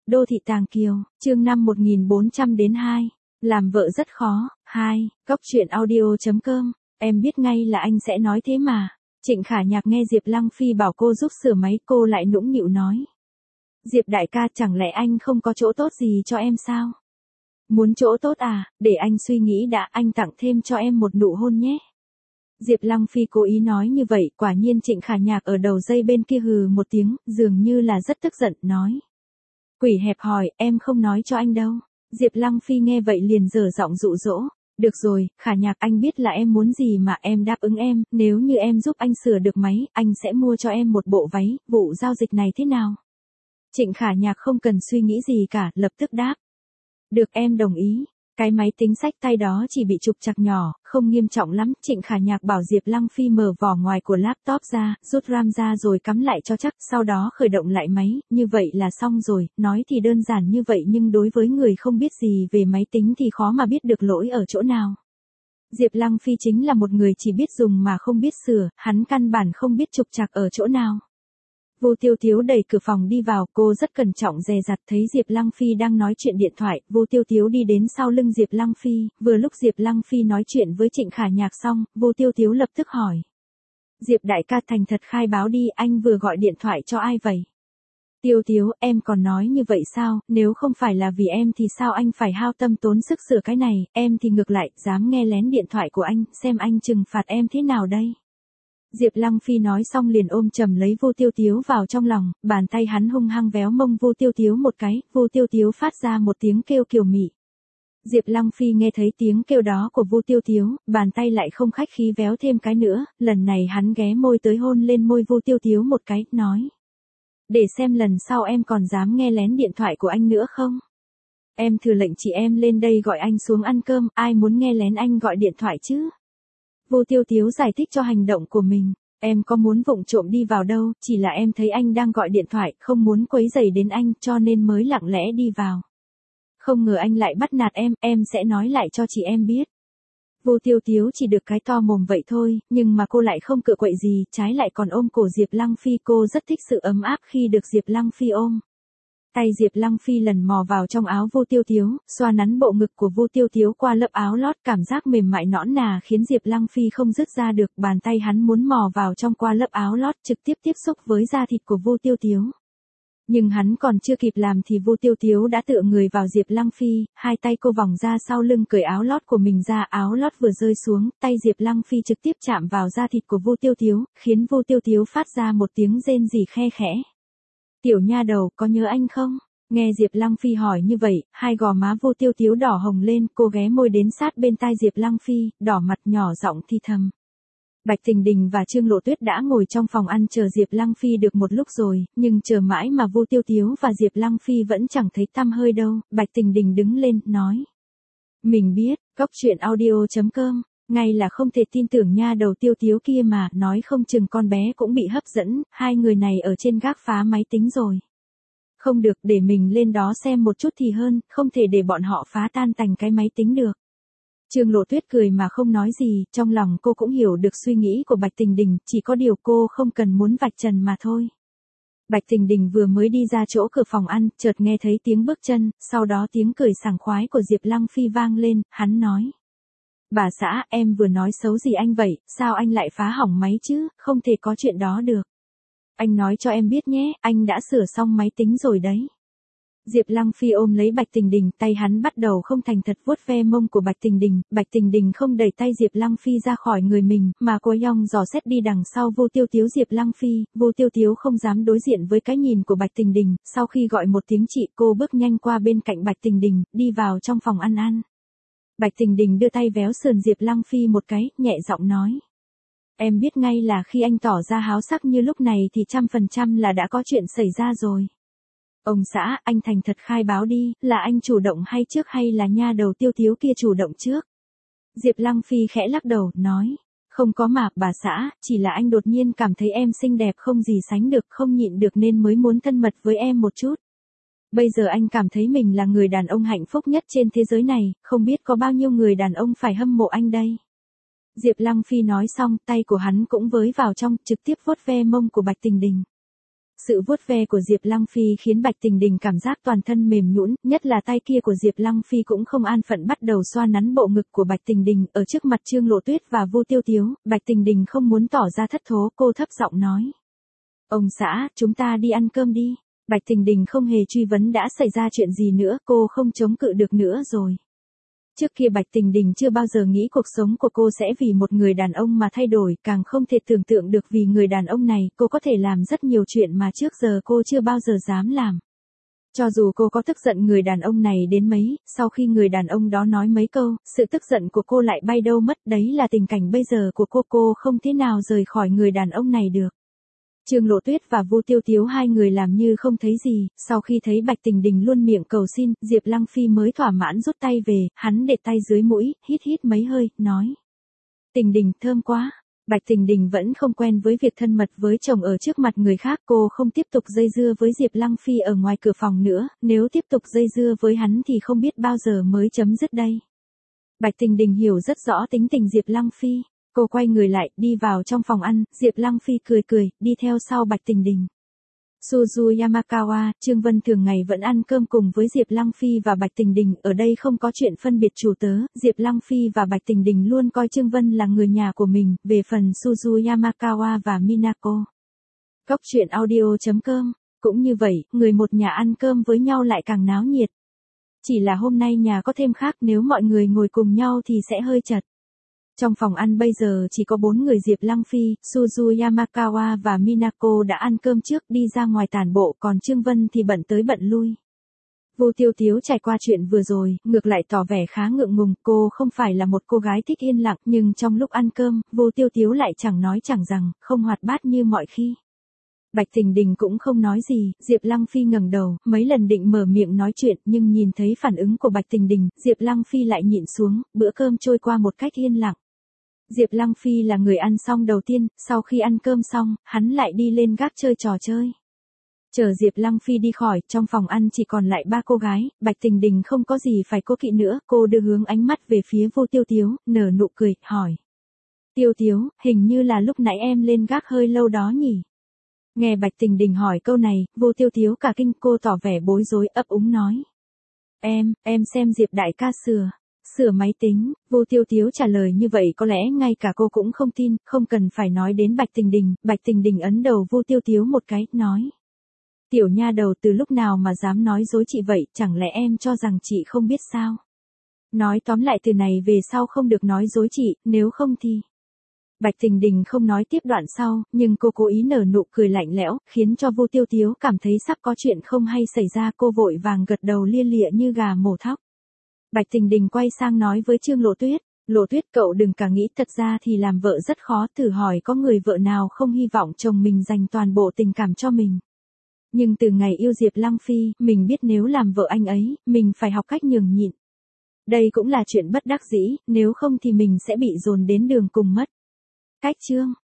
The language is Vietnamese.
Đô thị Tàng Kiều, chương 5 1400-2. Làm vợ rất khó. 2. Cóc truyện audio.com. Em biết ngay là anh sẽ nói thế mà. Trịnh Khả Nhạc nghe Diệp Lăng Phi bảo cô giúp sửa máy, cô lại nũng nịu nói. Diệp đại ca, chẳng lẽ anh không có chỗ tốt gì cho em sao? Muốn chỗ tốt à, để anh suy nghĩ đã, anh tặng thêm cho em một nụ hôn nhé. Diệp Lăng Phi cố ý nói như vậy, quả nhiên Trịnh Khả Nhạc ở đầu dây bên kia hừ một tiếng, dường như là rất tức giận, nói. Quỷ hẹp hòi, em không nói cho anh đâu. Diệp Lăng Phi nghe vậy liền dở giọng dụ dỗ. Được rồi, Khả Nhạc, anh biết là em muốn gì mà em đáp ứng em, nếu như em giúp anh sửa được máy, anh sẽ mua cho em một bộ váy, vụ giao dịch này thế nào? Trịnh Khả Nhạc không cần suy nghĩ gì cả, lập tức đáp. Được, em đồng ý. Cái máy tính xách tay đó chỉ bị trục trặc nhỏ, không nghiêm trọng lắm. Trịnh Khả Nhạc bảo Diệp Lăng Phi mở vỏ ngoài của laptop ra, rút RAM ra rồi cắm lại cho chắc, sau đó khởi động lại máy, như vậy là xong rồi. Nói thì đơn giản như vậy nhưng đối với người không biết gì về máy tính thì khó mà biết được lỗi ở chỗ nào. Diệp Lăng Phi chính là một người chỉ biết dùng mà không biết sửa, hắn căn bản không biết trục trặc ở chỗ nào. Vu Tiêu Tiếu đẩy cửa phòng đi vào, cô rất cẩn trọng dè dặt, thấy Diệp Lăng Phi đang nói chuyện điện thoại, Vu Tiêu Tiếu đi đến sau lưng Diệp Lăng Phi, vừa lúc Diệp Lăng Phi nói chuyện với Trịnh Khả Nhạc xong, Vu Tiêu Tiếu lập tức hỏi. Diệp đại ca, thành thật khai báo đi, anh vừa gọi điện thoại cho ai vậy? Tiêu Tiếu, em còn nói như vậy sao, nếu không phải là vì em thì sao anh phải hao tâm tốn sức sửa cái này, em thì ngược lại, dám nghe lén điện thoại của anh, xem anh trừng phạt em thế nào đây? Diệp Lăng Phi nói xong liền ôm chầm lấy Vu Tiêu Tiếu vào trong lòng, bàn tay hắn hung hăng véo mông Vu Tiêu Tiếu một cái, Vu Tiêu Tiếu phát ra một tiếng kêu kiều mị. Diệp Lăng Phi nghe thấy tiếng kêu đó của Vu Tiêu Tiếu, bàn tay lại không khách khí véo thêm cái nữa, lần này hắn ghé môi tới hôn lên môi Vu Tiêu Tiếu một cái, nói. Để xem lần sau em còn dám nghe lén điện thoại của anh nữa không? Em thử lệnh chị em lên đây gọi anh xuống ăn cơm, ai muốn nghe lén anh gọi điện thoại chứ? Vu Tiêu Tiếu giải thích cho hành động của mình. Em có muốn vụng trộm đi vào đâu, chỉ là em thấy anh đang gọi điện thoại, không muốn quấy rầy đến anh, cho nên mới lặng lẽ đi vào. Không ngờ anh lại bắt nạt em sẽ nói lại cho chị em biết. Vu Tiêu Tiếu chỉ được cái to mồm vậy thôi, nhưng mà cô lại không cựa quậy gì, trái lại còn ôm cổ Diệp Lăng Phi, cô rất thích sự ấm áp khi được Diệp Lăng Phi ôm. Tay Diệp Lăng Phi lần mò vào trong áo Vu Tiêu Tiếu, xoa nắn bộ ngực của Vu Tiêu Tiếu qua lớp áo lót, cảm giác mềm mại nõn nà khiến Diệp Lăng Phi không dứt ra được, bàn tay hắn muốn mò vào trong qua lớp áo lót, trực tiếp tiếp xúc với da thịt của Vu Tiêu Tiếu. Nhưng hắn còn chưa kịp làm thì Vu Tiêu Tiếu đã tựa người vào Diệp Lăng Phi, hai tay cô vòng ra sau lưng cởi áo lót của mình ra, áo lót vừa rơi xuống, tay Diệp Lăng Phi trực tiếp chạm vào da thịt của Vu Tiêu Tiếu, khiến Vu Tiêu Tiếu phát ra một tiếng rên rỉ khe khẽ. Tiểu nha đầu, có nhớ anh không? Nghe Diệp Lăng Phi hỏi như vậy, hai gò má Vu Tiêu Tiếu đỏ hồng lên, cô ghé môi đến sát bên tai Diệp Lăng Phi, đỏ mặt nhỏ giọng thì thầm. Bạch Tình Đình và Trương Lộ Tuyết đã ngồi trong phòng ăn chờ Diệp Lăng Phi được một lúc rồi, nhưng chờ mãi mà Vu Tiêu Tiếu và Diệp Lăng Phi vẫn chẳng thấy tăm hơi đâu, Bạch Tình Đình đứng lên, nói. Mình biết, cóc truyện audio.com, ngay là không thể tin tưởng nha đầu Tiêu Tiếu kia mà, nói không chừng con bé cũng bị hấp dẫn, hai người này ở trên gác phá máy tính rồi. Không được, để mình lên đó xem một chút thì hơn, không thể để bọn họ phá tan tành cái máy tính được. Trương Lộ Tuyết cười mà không nói gì, trong lòng cô cũng hiểu được suy nghĩ của Bạch Tình Đình, chỉ có điều cô không cần muốn vạch trần mà thôi. Bạch Tình Đình vừa mới đi ra chỗ cửa phòng ăn, chợt nghe thấy tiếng bước chân, sau đó tiếng cười sảng khoái của Diệp Lăng Phi vang lên, hắn nói. Bà xã, em vừa nói xấu gì anh vậy, sao anh lại phá hỏng máy chứ, không thể có chuyện đó được. Anh nói cho em biết nhé, anh đã sửa xong máy tính rồi đấy. Diệp Lăng Phi ôm lấy Bạch Tình Đình, tay hắn bắt đầu không thành thật vuốt ve mông của Bạch Tình Đình không đẩy tay Diệp Lăng Phi ra khỏi người mình, mà cô yong dò xét đi đằng sau Vu Tiêu Tiếu Diệp Lăng Phi, Vu Tiêu Tiếu không dám đối diện với cái nhìn của Bạch Tình Đình, sau khi gọi một tiếng chị, cô bước nhanh qua bên cạnh Bạch Tình Đình, đi vào trong phòng ăn. Bạch Tình Đình đưa tay véo sườn Diệp Lăng Phi một cái, nhẹ giọng nói. Em biết ngay là khi anh tỏ ra háo sắc như lúc này thì 100% là đã có chuyện xảy ra rồi. Ông xã, anh thành thật khai báo đi, là anh chủ động hay trước hay là nha đầu Tiêu Tiếu kia chủ động trước? Diệp Lăng Phi khẽ lắc đầu, nói. Không có mà, bà xã, chỉ là anh đột nhiên cảm thấy em xinh đẹp không gì sánh được, không nhịn được nên mới muốn thân mật với em một chút. Bây giờ anh cảm thấy mình là người đàn ông hạnh phúc nhất trên thế giới này, không biết có bao nhiêu người đàn ông phải hâm mộ anh đây. Diệp Lăng Phi nói xong, tay của hắn cũng với vào trong, trực tiếp vuốt ve mông của Bạch Tình Đình. Sự vuốt ve của Diệp Lăng Phi khiến Bạch Tình Đình cảm giác toàn thân mềm nhũn, nhất là tay kia của Diệp Lăng Phi cũng không an phận bắt đầu xoa nắn bộ ngực của Bạch Tình Đình ở trước mặt Trương Lộ Tuyết và Vu Tiêu Tiếu. Bạch Tình Đình không muốn tỏ ra thất thố, cô thấp giọng nói: "Ông xã, chúng ta đi ăn cơm đi." Bạch Tình Đình không hề truy vấn đã xảy ra chuyện gì nữa, cô không chống cự được nữa rồi. Trước kia Bạch Tình Đình chưa bao giờ nghĩ cuộc sống của cô sẽ vì một người đàn ông mà thay đổi, càng không thể tưởng tượng được vì người đàn ông này cô có thể làm rất nhiều chuyện mà trước giờ cô chưa bao giờ dám làm. Cho dù cô có tức giận người đàn ông này đến mấy, sau khi người đàn ông đó nói mấy câu, sự tức giận của cô lại bay đâu mất, đấy là tình cảnh bây giờ của cô không thế nào rời khỏi người đàn ông này được. Trương Lộ Tuyết và Vu Tiêu Tiếu hai người làm như không thấy gì, sau khi thấy Bạch Tình Đình luôn miệng cầu xin, Diệp Lăng Phi mới thỏa mãn rút tay về, hắn để tay dưới mũi, hít hít mấy hơi, nói: "Tình Đình, thơm quá." Bạch Tình Đình vẫn không quen với việc thân mật với chồng ở trước mặt người khác, cô không tiếp tục dây dưa với Diệp Lăng Phi ở ngoài cửa phòng nữa, nếu tiếp tục dây dưa với hắn thì không biết bao giờ mới chấm dứt đây. Bạch Tình Đình hiểu rất rõ tính tình Diệp Lăng Phi. Cô quay người lại, đi vào trong phòng ăn, Diệp Lăng Phi cười cười, đi theo sau Bạch Tình Đình. Suzu Yamakawa, Trương Vân thường ngày vẫn ăn cơm cùng với Diệp Lăng Phi và Bạch Tình Đình, ở đây không có chuyện phân biệt chủ tớ, Diệp Lăng Phi và Bạch Tình Đình luôn coi Trương Vân là người nhà của mình, về phần Suzu Yamakawa và Minako. Cốc truyện audio.com, cũng như vậy, người một nhà ăn cơm với nhau lại càng náo nhiệt. Chỉ là hôm nay nhà có thêm khác, nếu mọi người ngồi cùng nhau thì sẽ hơi chật. Trong phòng ăn bây giờ chỉ có 4 người, Diệp Lăng Phi, Suzu Yamakawa và Minako đã ăn cơm trước đi ra ngoài tản bộ, còn Trương Vân thì bận tới bận lui. Vu Tiêu Tiếu trải qua chuyện vừa rồi, ngược lại tỏ vẻ khá ngượng ngùng, cô không phải là một cô gái thích yên lặng, nhưng trong lúc ăn cơm, Vu Tiêu Tiếu lại chẳng nói chẳng rằng, không hoạt bát như mọi khi. Bạch Tình Đình cũng không nói gì, Diệp Lăng Phi ngẩng đầu, mấy lần định mở miệng nói chuyện, nhưng nhìn thấy phản ứng của Bạch Tình Đình, Diệp Lăng Phi lại nhịn xuống, bữa cơm trôi qua một cách yên lặng. Diệp Lăng Phi là người ăn xong đầu tiên, sau khi ăn cơm xong, hắn lại đi lên gác chơi trò chơi. Chờ Diệp Lăng Phi đi khỏi, trong phòng ăn chỉ còn lại 3 cô gái, Bạch Tình Đình không có gì phải cố kỵ nữa, cô đưa hướng ánh mắt về phía Vu Tiêu Tiếu, nở nụ cười, hỏi: "Tiêu Tiếu, hình như là lúc nãy em lên gác hơi lâu đó nhỉ?" Nghe Bạch Tình Đình hỏi câu này, Vu Tiêu Tiếu cả kinh, cô tỏ vẻ bối rối, ấp úng nói: Em xem Diệp đại ca sửa máy tính." Vu Tiêu Tiếu trả lời như vậy có lẽ ngay cả cô cũng không tin, không cần phải nói đến Bạch Tình Đình. Bạch Tình Đình ấn đầu Vu Tiêu Tiếu một cái, nói: "Tiểu nha đầu, từ lúc nào mà dám nói dối chị vậy, chẳng lẽ em cho rằng chị không biết sao? Nói tóm lại từ này về sau không được nói dối chị, nếu không thì..." Bạch Tình Đình không nói tiếp đoạn sau, nhưng cô cố ý nở nụ cười lạnh lẽo, khiến cho Vu Tiêu Tiếu cảm thấy sắp có chuyện không hay xảy ra, cô vội vàng gật đầu lia lịa như gà mổ thóc. Bạch Tình Đình quay sang nói với Trương Lộ Tuyết: "Lộ Tuyết, cậu đừng cả nghĩ, thật ra thì làm vợ rất khó, thử hỏi có người vợ nào không hy vọng chồng mình dành toàn bộ tình cảm cho mình. Nhưng từ ngày yêu Diệp Lăng Phi, mình biết nếu làm vợ anh ấy, mình phải học cách nhường nhịn. Đây cũng là chuyện bất đắc dĩ, nếu không thì mình sẽ bị dồn đến đường cùng mất." Cách chương